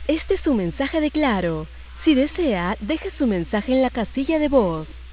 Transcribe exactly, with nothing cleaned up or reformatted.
Este es su mensaje de Claro. Si desea, deje su mensaje en la casilla de voz.